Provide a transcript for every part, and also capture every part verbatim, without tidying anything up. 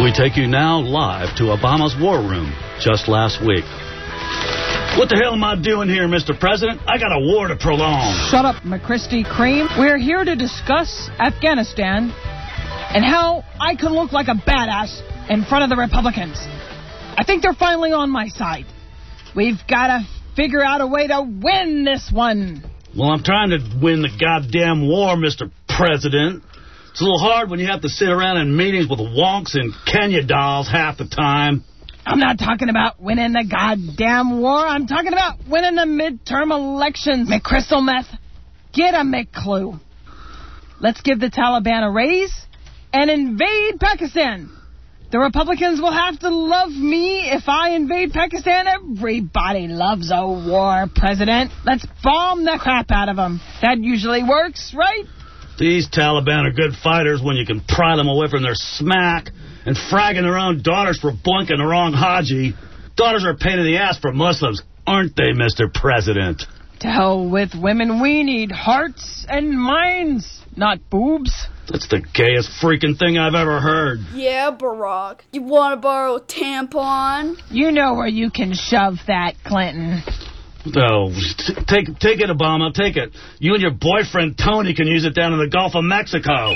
We take you now live to Obama's war room just last week. What the hell am I doing here, Mister President? I got a war to prolong. Shut up, McChristy Cream. We're here to discuss Afghanistan and how I can look like a badass in front of the Republicans. I think they're finally on my side. We've got to figure out a way to win this one. Well, I'm trying to win the goddamn war, Mister President. It's a little hard when you have to sit around in meetings with wonks and Kenya dolls half the time. I'm not talking about winning the goddamn war. I'm talking about winning the midterm elections. McCrystal Meth, get a McClue. Let's give the Taliban a raise and invade Pakistan. The Republicans will have to love me if I invade Pakistan. Everybody loves a war, President. Let's bomb the crap out of them. That usually works, right? These Taliban are good fighters when you can pry them away from their smack and fragging their own daughters for bunking the wrong Haji. Daughters are a pain in the ass for Muslims, aren't they, Mister President? To hell with women. We need hearts and minds, not boobs. That's the gayest freaking thing I've ever heard. Yeah, Barack. You want to borrow a tampon? You know where you can shove that, Clinton. Oh, t- take, take it, Obama, take it. You and your boyfriend, Tony, can use it down in the Gulf of Mexico.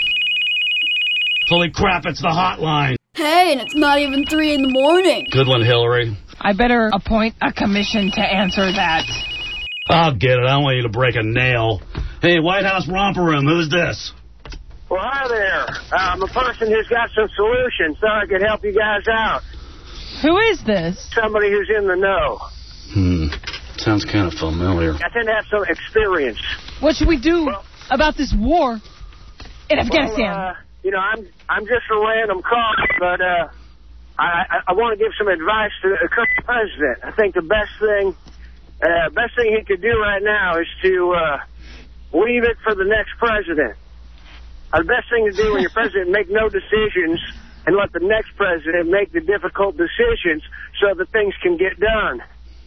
Holy crap, it's the hotline. Hey, and it's not even three in the morning. Good one, Hillary. I better appoint a commission to answer that. I'll get it. I don't want you to break a nail. Hey, White House romper room, who's this? Well, hi there. I'm a person who's got some solutions, so I could help you guys out. Who is this? Somebody who's in the know. Hmm. Sounds kind of familiar. I tend to have some experience. What should we do well, about this war in Afghanistan? Well, uh, you know, I'm I'm just a random caller, but uh, I, I, I want to give some advice to the current president. I think the best thing, uh, best thing he could do right now is to uh, leave it for the next president. Uh, the best thing to do when you're president, make no decisions and let the next president make the difficult decisions so that things can get done.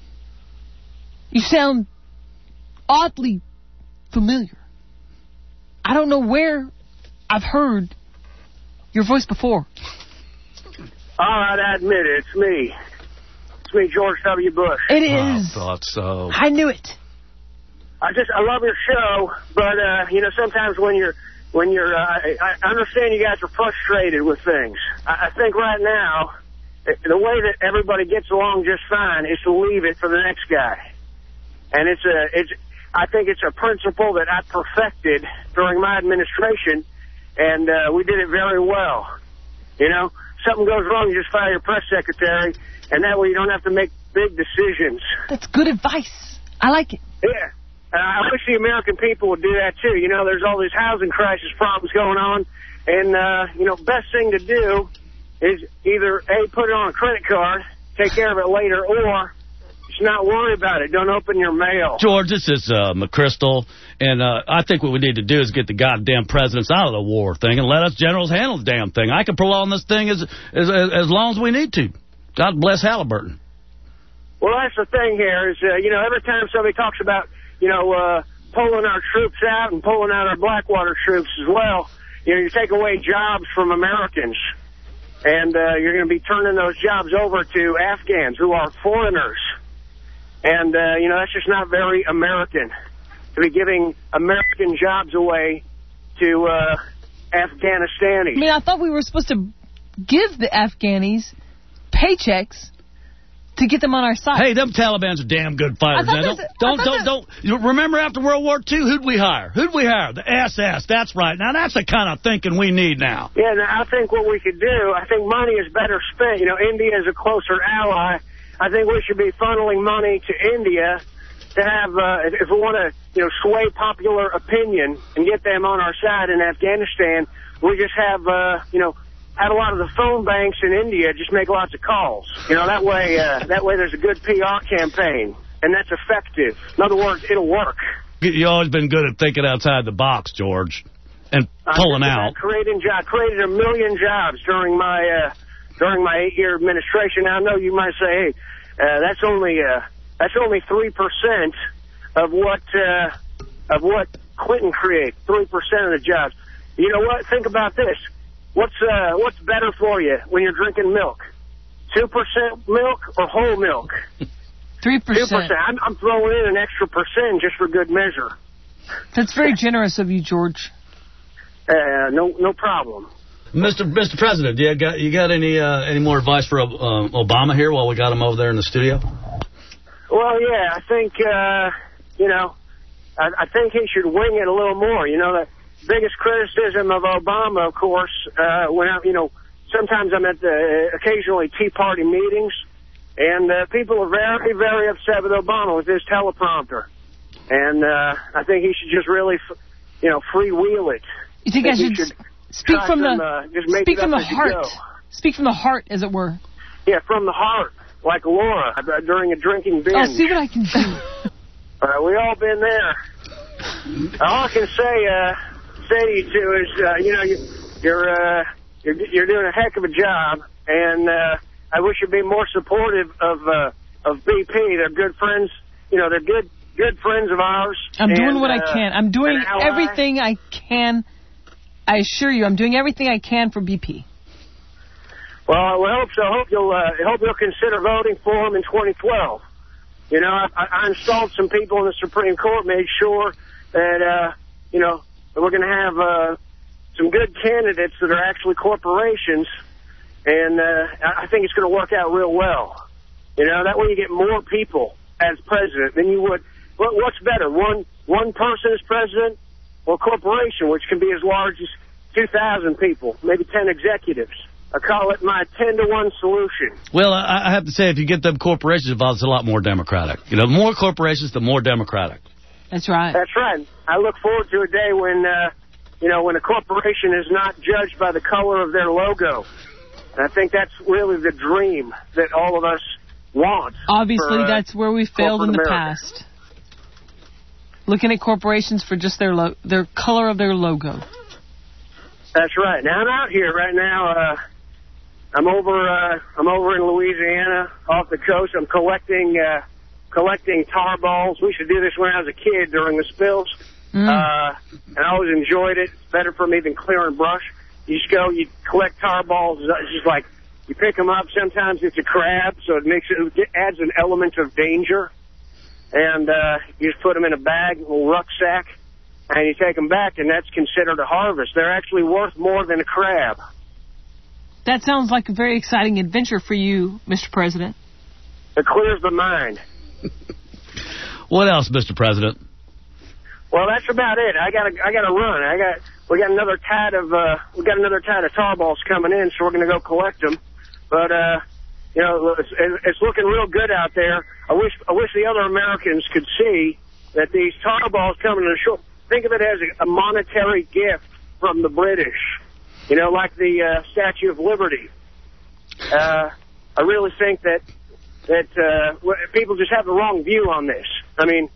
You sound oddly familiar. I don't know where I've heard your voice before. All right, I admit it. It's me. It's me, George W. Bush. It is. I thought so. I knew it. I just, I love your show, but, uh, you know, sometimes when you're, when you're, uh, I, I understand you guys are frustrated with things. I, I think right now, the way that everybody gets along just fine is to leave it for the next guy. And it's a, it's, I think it's a principle that I perfected during my administration, and uh, we did it very well. You know, something goes wrong, you just fire your press secretary, and that way you don't have to make big decisions. That's good advice. I like it. Yeah. Uh, I wish the American people would do that, too. You know, there's all these housing crisis problems going on, and, uh, you know, best thing to do is either, A, put it on a credit card, take care of it later, or just not worry about it. Don't open your mail. George, this is uh, McChrystal, and uh, I think what we need to do is get the goddamn presidents out of the war thing and let us generals handle the damn thing. I can prolong this thing as as, as long as we need to. God bless Halliburton. Well, that's the thing here is, uh, you know, every time somebody talks about, you know, uh, pulling our troops out and pulling out our Blackwater troops as well, you know, you take away jobs from Americans. And uh, you're going to be turning those jobs over to Afghans who are foreigners. And, uh, you know, that's just not very American to be giving American jobs away to uh, Afghanistanis. I mean, I thought we were supposed to give the Afghanis paychecks to get them on our side. Hey, them Taliban's are damn good fighters. Now, don't, don't, don't, don't. You remember after World War Two, who'd we hire? Who'd we hire? The S S. That's right. Now, that's the kind of thinking we need now. Yeah, now, I think what we could do, I think money is better spent. You know, India is a closer ally. I think we should be funneling money to India to have, uh, if we want to, you know, sway popular opinion and get them on our side in Afghanistan, we just have, uh, you know, have a lot of the phone banks in India just make lots of calls. You know, that way, uh, that way there's a good P R campaign, and that's effective. In other words, it'll work. You've always been good at thinking outside the box, George, and pulling out. Creating job, created a million jobs during my uh, during my eight-year administration. Now, I know you might say, hey, uh, that's only uh, that's only three percent of what uh, of what Clinton created. Three percent of the jobs. You know what? Think about this. what's uh, what's better for you when you're drinking milk? two percent milk or whole milk? three percent. two percent. I'm, I'm throwing in an extra percent just for good measure. That's very generous of you, George. Uh, no no problem. Mister Mister President, you got you got any uh, any more advice for uh, Obama here while we got him over there in the studio? Well, yeah, I think, uh, you know, I, I think he should wing it a little more. You know, the biggest criticism of Obama, of course, uh, when I, you know, sometimes I'm at the occasionally Tea Party meetings, and uh, people are very, very upset with Obama with his teleprompter. And uh, I think he should just really, you know, freewheel it. You think I, think I should, should speak from some, the uh, just make speak it from up the as you heart? go. Speak from the heart, as it were. Yeah, from the heart, like Laura uh, during a drinking binge. I'll see what I can do. Uh, we all been there. All I can say, uh, say to you two is, uh, you know, you, you're, uh, you're you're doing a heck of a job, and uh, I wish you'd be more supportive of uh, of B P. They're good friends. You know, they're good good friends of ours. I'm and, doing what uh, I can. I'm doing everything I can. I assure you, I'm doing everything I can for B P. Well, I hope so. I hope you'll uh, hope you'll consider voting for him in twenty twelve. You know, I, I installed some people in the Supreme Court, made sure that uh, you know that we're going to have uh, some good candidates that are actually corporations, and uh, I think it's going to work out real well. You know, that way you get more people as president than you would. What, what's better, one one person as president, or a corporation which can be as large as two thousand people, maybe ten executives? I call it my ten to one solution. Well, I, I have to say, if you get them corporations involved, it's a lot more democratic. You know, the more corporations, the more democratic. That's right. That's right. I look forward to a day when, uh, you know, when a corporation is not judged by the color of their logo. And I think that's really the dream that all of us want. Obviously, for, uh, that's where we failed in the America. past. Looking at corporations for just their lo their color of their logo. That's right. Now, I'm out here right now. Uh, I'm over. Uh, I'm over in Louisiana, off the coast. I'm collecting uh, collecting tar balls. We used to do this when I was a kid during the spills, mm. uh, and I always enjoyed it. It's better for me than clearing brush. You just go, you collect tar balls. It's just like you pick them up. Sometimes it's a crab, so it makes it, it adds an element of danger. And uh, you just put them in a bag, a little rucksack, and you take them back, and that's considered a harvest. They're actually worth more than a crab. That sounds like a very exciting adventure for you, Mister President. It clears the mind. What else, Mister President? Well, that's about it. I got I got to run. I got we got another tad of uh, we got another tad of tar balls coming in, so we're going to go collect them. But uh, you know, it's, it's looking real good out there. I wish I wish the other Americans could see that these tar balls coming to the shore. Think of it as a, a monetary gift from the British. You know, like the uh, Statue of Liberty. Uh, I really think that that uh, people just have the wrong view on this. I mean,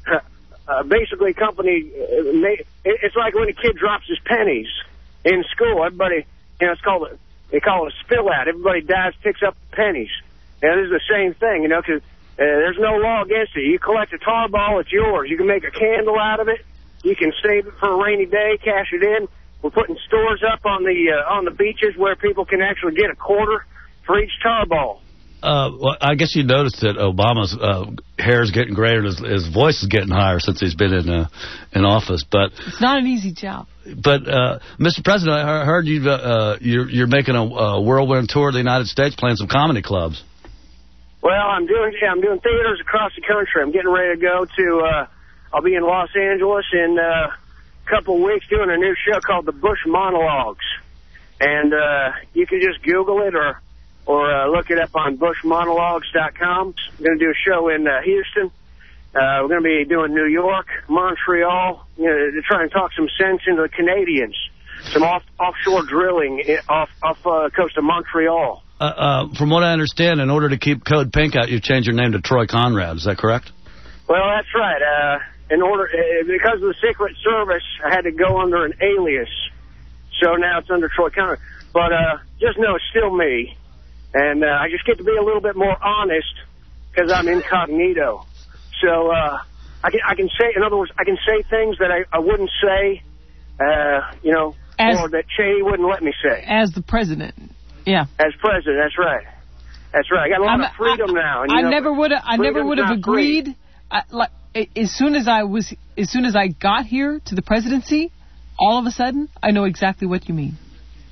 uh, basically, company, uh, may, it's like when a kid drops his pennies in school. Everybody, you know, it's called a, they call it a spill out. Everybody dives, picks up pennies. And this is the same thing, you know, because uh, there's no law against it. You collect a tar ball, it's yours. You can make a candle out of it. You can save it for a rainy day, cash it in. We're putting stores up on the uh, on the beaches where people can actually get a quarter for each tar ball. Uh, well, I guess you noticed that Obama's uh, hair is getting grayer and his, his voice is getting higher since he's been in uh, in office. But it's not an easy job. But uh, Mister President, I heard you uh, you're you're making a, a whirlwind tour of the United States, playing some comedy clubs. Well, I'm doing yeah, I'm doing theaters across the country. I'm getting ready to go to. Uh, I'll be in Los Angeles in. Uh, couple of weeks doing a new show called The Bush Monologues. And uh, you can just Google it or or uh, look it up on bush monologues dot com. We're going to do a show in uh, Houston. Uh, we're going to be doing New York, Montreal, you know, to try and talk some sense into the Canadians. Some off, offshore drilling off off uh, coast of Montreal. Uh, uh, from what I understand, in order to keep Code Pink out, you've changed your name to Troy Conrad. Is that correct? Well, that's right. Uh, in order, uh, because of the Secret Service, I had to go under an alias. So now it's under Troy Conrad. But uh, just know it's still me. And uh, I just get to be a little bit more honest because I'm incognito. So uh, I can I can say, in other words, I can say things that I, I wouldn't say, uh, you know, As, or that Cheney wouldn't let me say. As the president, yeah. As president, that's right. That's right. I got a lot I'm, of freedom I, now. And, I know, never would have. I never would have agreed. I, like, as soon as I was, as soon as I got here to the presidency, all of a sudden, I know exactly what you mean.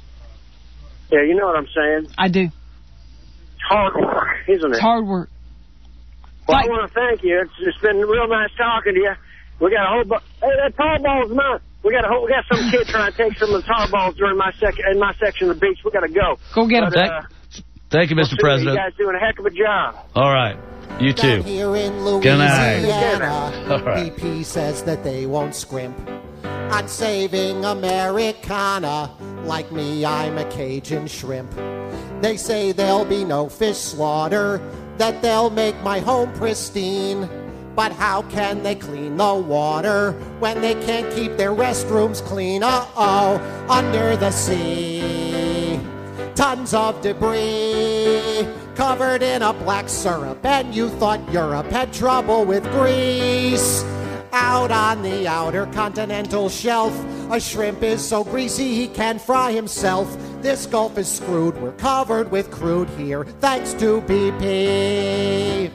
Yeah, you know what I'm saying. I do. It's hard work, isn't it? It's hard work. Well, like, I want to thank you. It's, it's been real nice talking to you. We got a whole bu- hey, that tar ball's mine. We got a whole, we got some kid trying to take some of the tar balls during my sec in my section of the beach. We got to go. Go get them. Thank, uh, thank you, Mister We'll President. You guys doing a heck of a job. All right. You too. Here in Good night. Louisiana, All right. B P says that they won't scrimp on saving Americana. Like me, I'm a Cajun shrimp. They say there'll be no fish slaughter, that they'll make my home pristine. But how can they clean the water when they can't keep their restrooms clean? Uh-oh, under the sea, tons of debris covered in a black syrup, and you thought Europe had trouble with Greece. Out on the outer continental shelf, a shrimp is so greasy he can't fry himself. This Gulf is screwed, we're covered with crude here, thanks to B P.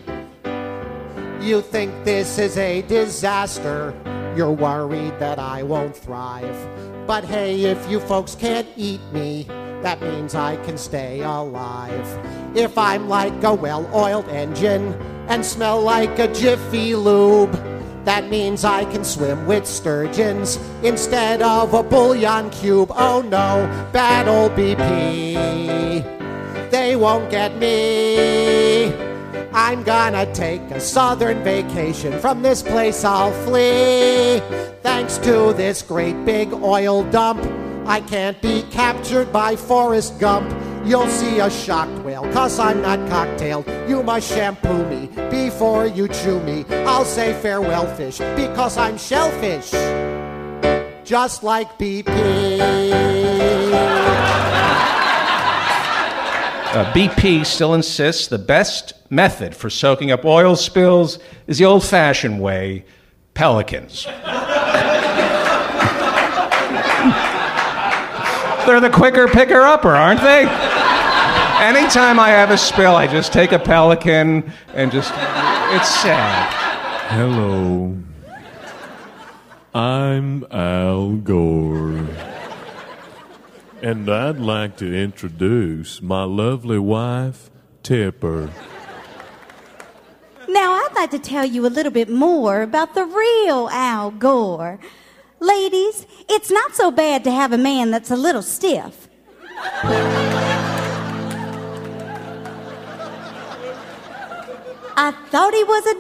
You think this is a disaster, you're worried that I won't thrive. But hey, if you folks can't eat me, that means I can stay alive. If I'm like a well-oiled engine and smell like a Jiffy Lube, that means I can swim with sturgeons instead of a bouillon cube. Oh no, bad old B P, they won't get me. I'm gonna take a southern vacation. From this place I'll flee. Thanks to this great big oil dump, I can't be captured by Forrest Gump. You'll see a shocked whale, cause I'm not cocktailed. You must shampoo me before you chew me. I'll say farewell fish, because I'm shellfish, just like B P. Uh, B P still insists the best method for soaking up oil spills is the old-fashioned way, pelicans. They're the quicker picker-upper, aren't they? Anytime I have a spill, I just take a pelican and just... It's sad. Hello. I'm Al Gore. And I'd like to introduce my lovely wife, Tipper. Now, I'd like to tell you a little bit more about the real Al Gore. Ladies, it's not so bad to have a man that's a little stiff. I thought he was a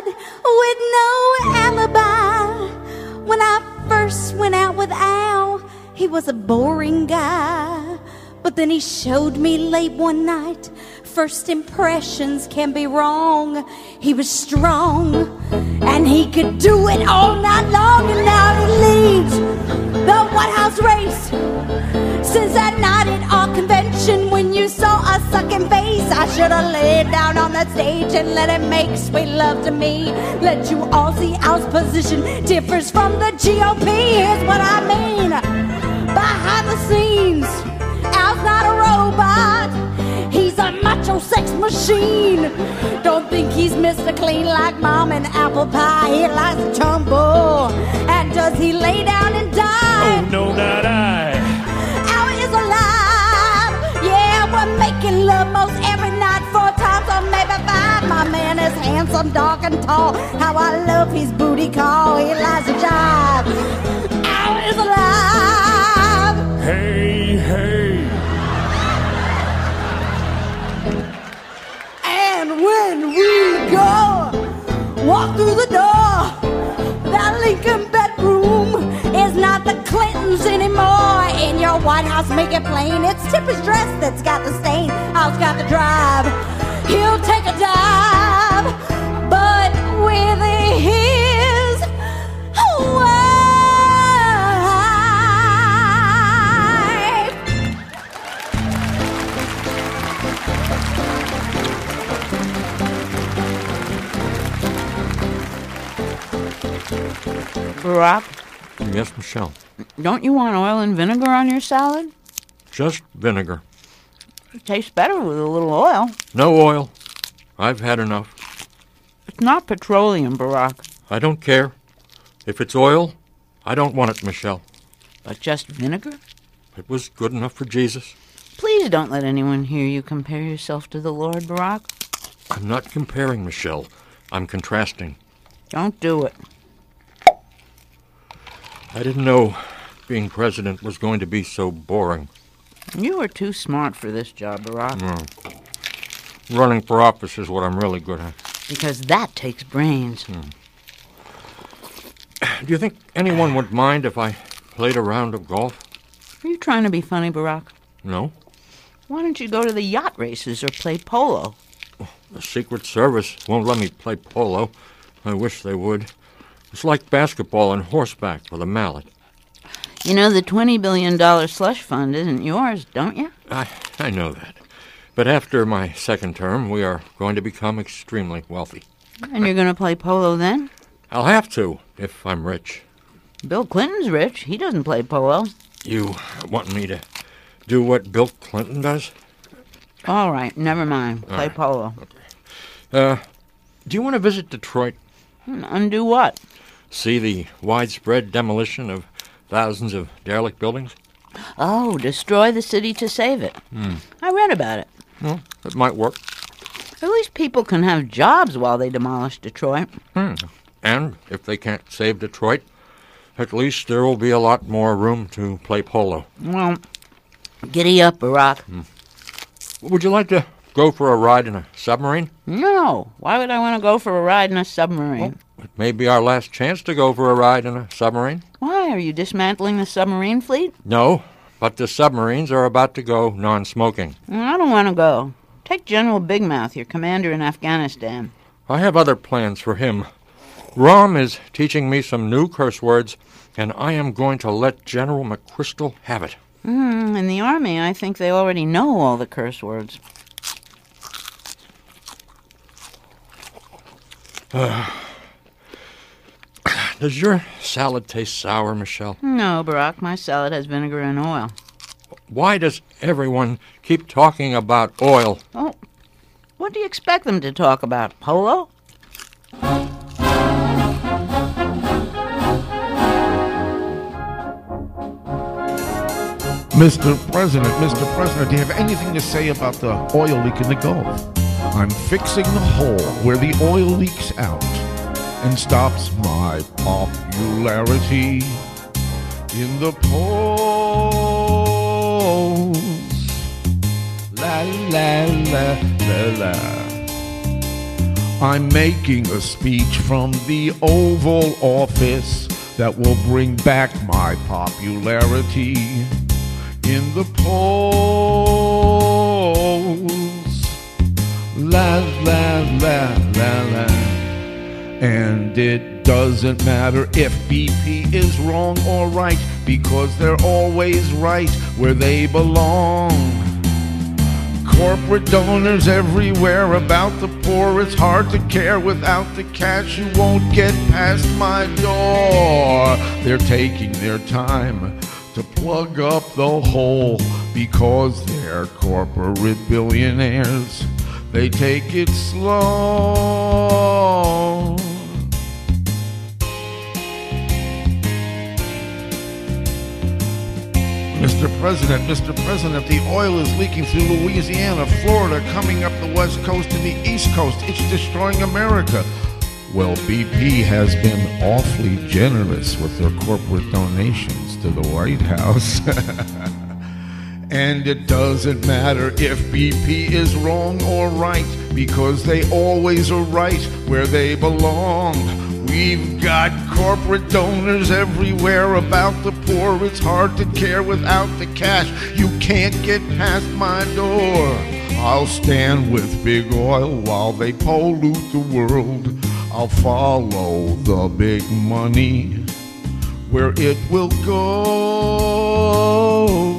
dud with no alibi. When I first went out with Al, he was a boring guy. But then he showed me late one night, first impressions can be wrong. He was strong, and he could do it all night long. And now he leads the White House race. Since that night at our convention, when you saw us sucking face, I should have laid down on that stage and let him make sweet love to me. Let you all see Al's position differs from the G O P. Here's what I mean. Behind the scenes, Al's not a robot. He's a macho sex machine. Don't think he's Mister Clean like Mom and apple pie. He likes to tumble. And does he lay down and die? Oh, no, not I. Al is alive. Yeah, we're making love most every night, four times or maybe five. My man is handsome, dark, and tall. How I love his booty call. He likes to jive. Al is alive. Hey, hey. And when we go, walk through the door, that Lincoln bedroom is not the Clintons anymore. In your White House, make it plain, it's Tipper's dress that's got the stain. Al's got the drive, he'll take a dive, but with his wife. Barack, Yes, Michelle. Don't you want oil and vinegar on your salad? Just vinegar. It tastes better with a little oil. No oil. I've had enough. It's not petroleum, Barack. I don't care. If it's oil, I don't want it, Michelle. But just vinegar? It was good enough for Jesus. Please don't let anyone hear you compare yourself to the Lord, Barack. I'm not comparing, Michelle. I'm contrasting. Don't do it. I didn't know being president was going to be so boring. You are too smart for this job, Barack. No. Running for office is what I'm really good at. Because that takes brains. Hmm. Do you think anyone would mind if I played a round of golf? Are you trying to be funny, Barack? No. Why don't you go to the yacht races or play polo? The Secret Service won't let me play polo. I wish they would. It's like basketball and horseback with a mallet. You know the twenty billion dollars slush fund isn't yours, don't you? I, I know that. But after my second term, we are going to become extremely wealthy. And you're going to play polo then? I'll have to, if I'm rich. Bill Clinton's rich. He doesn't play polo. You want me to do what Bill Clinton does? All right, never mind. Play right. polo. Okay. Uh, do you want to visit Detroit? Undo what? See the widespread demolition of thousands of derelict buildings? Oh, destroy the city to save it. Hmm. I read about it. Well, it might work. At least people can have jobs while they demolish Detroit. Hmm. And if they can't save Detroit, at least there will be a lot more room to play polo. Well, giddy up, Barack. Hmm. Would you like to go for a ride in a submarine? No. Why would I want to go for a ride in a submarine? Well, it may be our last chance to go for a ride in a submarine. Why? Are you dismantling the submarine fleet? No, but the submarines are about to go non-smoking. I don't want to go. Take General Big Mouth, your commander in Afghanistan. I have other plans for him. Rom is teaching me some new curse words, and I am going to let General McChrystal have it. Mm, in the Army, I think they already know all the curse words. Uh, does your salad taste sour, Michelle? No, Barack. My salad has vinegar and oil. Why does everyone keep talking about oil? Oh, what do you expect them to talk about? Polo? Mister President, Mister President, do you have anything to say about the oil leak in the Gulf? I'm fixing the hole where the oil leaks out and stops my popularity in the polls. La la la la la. I'm making a speech from the Oval Office that will bring back my popularity in the polls. La la la la la. And it doesn't matter if B P is wrong or right, because they're always right where they belong. Corporate donors everywhere about the poor. It's hard to care without the cash. You won't get past my door. They're taking their time to plug up the hole because they're corporate billionaires. They take it slow. Mister President, Mister President, the oil is leaking through Louisiana, Florida, coming up the West Coast and the East Coast. It's destroying America. Well, B P has been awfully generous with their corporate donations to the White House. And it doesn't matter if B P is wrong or right, because they always are right where they belong. We've got corporate donors everywhere about the poor. It's hard to care without the cash. You can't get past my door. I'll stand with big oil while they pollute the world. I'll follow the big money where it will go.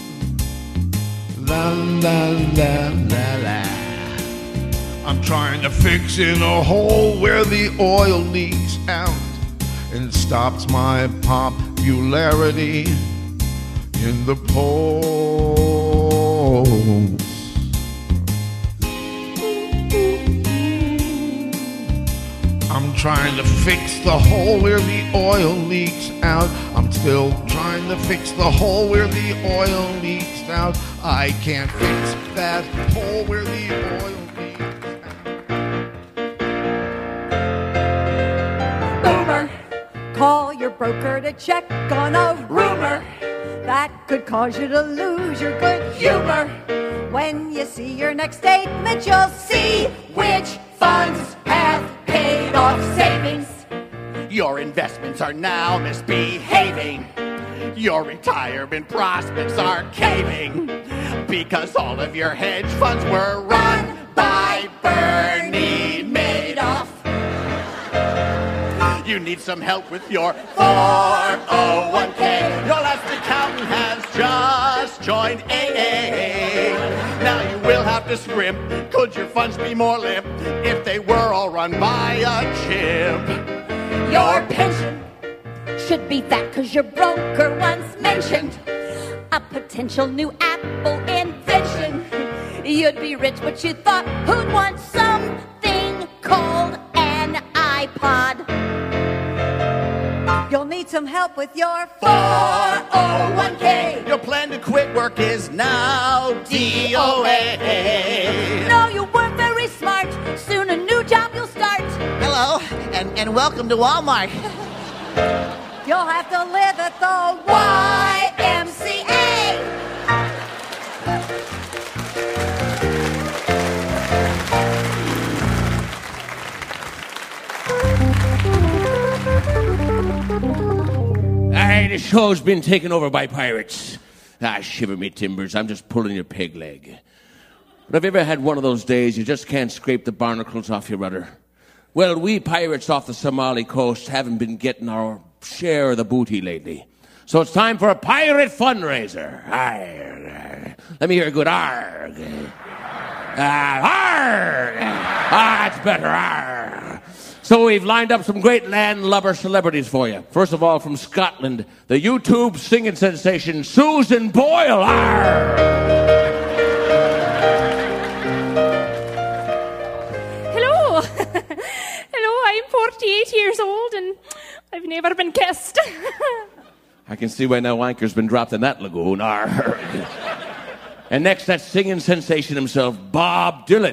La la la la la. I'm trying to fix in a hole where the oil leaks out and stops my popularity popularity in the polls. I'm trying to fix the hole where the oil leaks out. I'm still trying to fix the hole where the oil leaks out. I can't fix that hole where the oil leaks out. Boomer, call your broker to check on a rumor that could cause you to lose your good humor. When you see your next statement, you'll see which funds have paid off savings. Your investments are now misbehaving. Your retirement prospects are caving because all of your hedge funds were run by Bernie Madoff. You need some help with your four oh one k. Your last accountant has just joined A A. Now you will have to scrimp. Could your funds be more limp if they were all run by a chimp? Your pension should be fat because your broker once mentioned a potential new Apple invention. You'd be rich, but you thought who'd want something called an iPod? You'll need some help with your four oh one k. Your plan to quit work is now D O A. No, you weren't very smart. Soon a new job you'll start. Hello, and, and welcome to Walmart. You'll have to live at the Y M C A. Aye, the show's been taken over by pirates. Ah, shiver me timbers, I'm just pulling your peg leg. But have you ever had one of those days you just can't scrape the barnacles off your rudder? Well, we pirates off the Somali coast haven't been getting our share of the booty lately. So it's time for a pirate fundraiser. Arr. Let me hear a good arg. Ah, arg. Ah, it's better, arg. So we've lined up some great landlubber celebrities for you. First of all, from Scotland, the YouTube singing sensation Susan Boyle. Arr. Hello. Hello, I'm forty-eight years old and I've never been kissed. I can see why no anchor's been dropped in that lagoon. Arr. And next, that singing sensation himself, Bob Dylan.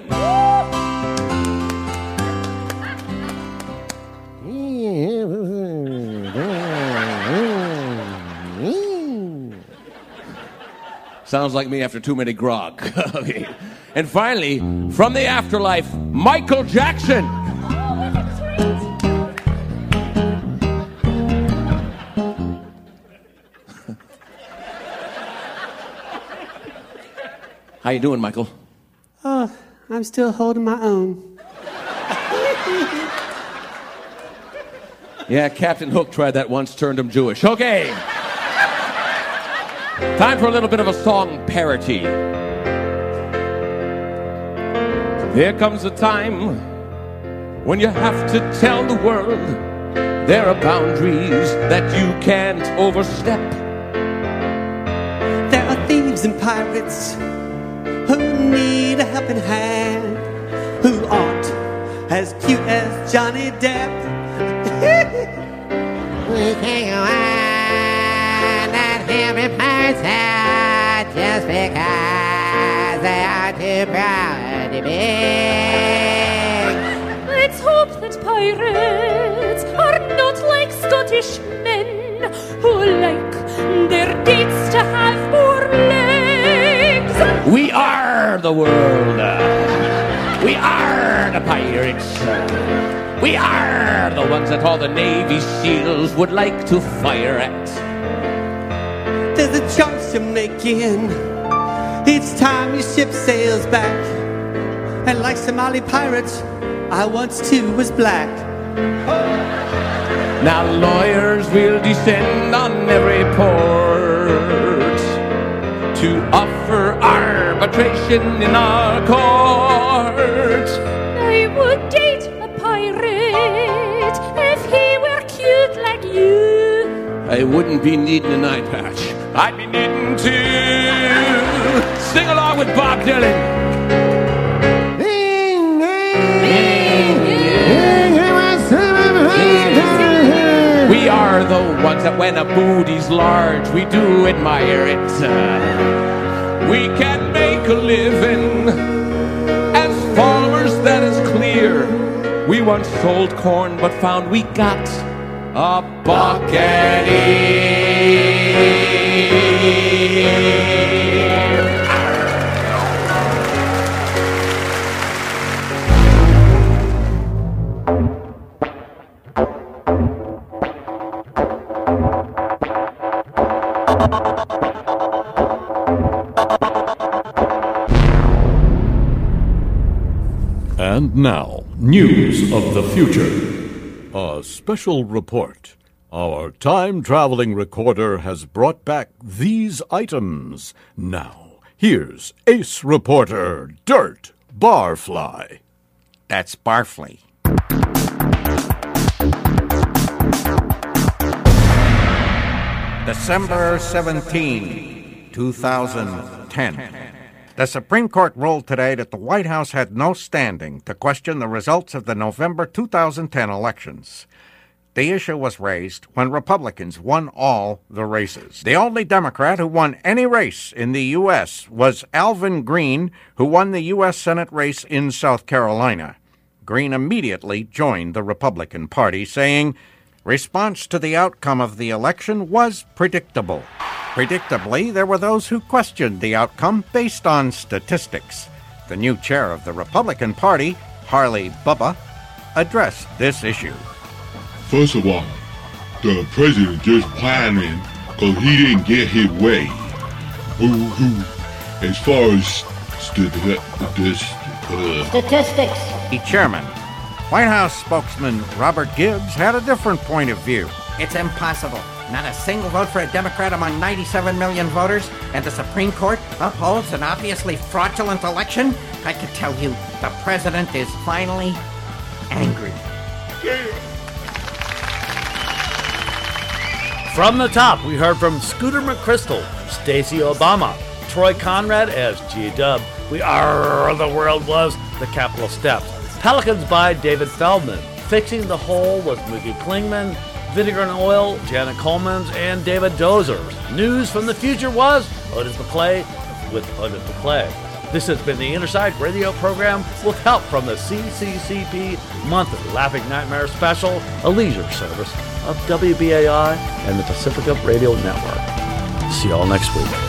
Sounds like me after too many grog. Okay. And finally, from the afterlife, Michael Jackson. How you doing, Michael? Oh, I'm still holding my own. Yeah, Captain Hook tried that once, turned him Jewish. Okay. Time for a little bit of a song parody. There comes a time when you have to tell the world there are boundaries that you can't overstep. There are thieves and pirates who need a helping hand, who aren't as cute as Johnny Depp. We can't go on and every pirate's out just because they are too proud to be. Let's hope that pirates are not like Scottish men who like their dates to have four legs. We are the world. We are the pirates. We are the ones that all the Navy SEALs would like to fire at. There's a choice you're making each time your ship sails back. And like Somali pirates, I once too was black. Now lawyers will descend on every port to offer arbitration in our court. I would date a pirate if he were cute like you. Uh, I wouldn't be needing an eye patch. I'd be needing to sing along with Bob Dylan. We are the ones that when a booty's large, we do admire it. Uh, we can make a living as farmers, that is clear. We once sold corn but found we got a buck and And now, news of the future. A special report. Our time-traveling recorder has brought back these items. Now, here's Ace Reporter Dirt Barfly. That's Barfly. December seventeenth, two thousand ten. The Supreme Court ruled today that the White House had no standing to question the results of the November two thousand ten elections. The issue was raised when Republicans won all the races. The only Democrat who won any race in the U S was Alvin Green, who won the U S Senate race in South Carolina. Green immediately joined the Republican Party, saying, "Response to the outcome of the election was predictable." Predictably, there were those who questioned the outcome based on statistics. The new chair of the Republican Party, Harley Bubba, addressed this issue. First of all, the president just whining because he didn't get his way. Boo-hoo. As far as st- this, uh... Statistics. The chairman, White House spokesman Robert Gibbs, had a different point of view. It's impossible. Not a single vote for a Democrat among ninety-seven million voters, and the Supreme Court upholds an obviously fraudulent election? I can tell you, the president is finally angry. From the top, we heard from Scooter McChrystal, Stacey Obama, Troy Conrad as G-Dub, We Are the World Was, The Capitol Steps, Pelicans by David Feldman, Fixing the Hole with Mookie Klingman, Vinegar and Oil, Janet Colemans, and David Dozers. News from the Future was Otis McClay with Otis McClay. This has been the Interside Radio program with help from the C C C P Monthly Laughing Nightmare Special, a leisure service of W B A I and the Pacifica Radio Network. See you all next week.